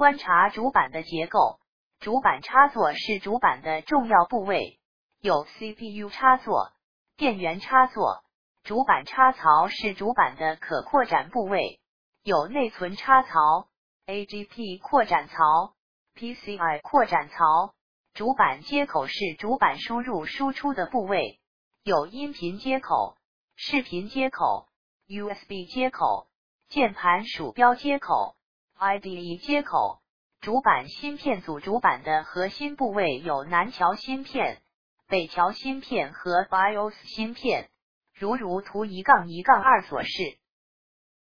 观察主板的结构。主板插座是主板的重要部位，有 CPU 插座、电源插座。主板插槽是主板的可扩展部位，有内存插槽、AGP 扩展槽、PCI 扩展槽。主板接口是主板输入输出的部位，有音频接口、视频接口、USB 接口、键盘鼠标接口、IDE 接口。主板芯片组主板的核心部位有南桥芯片、北桥芯片和 BIOS 芯片，如图1-1-2所示。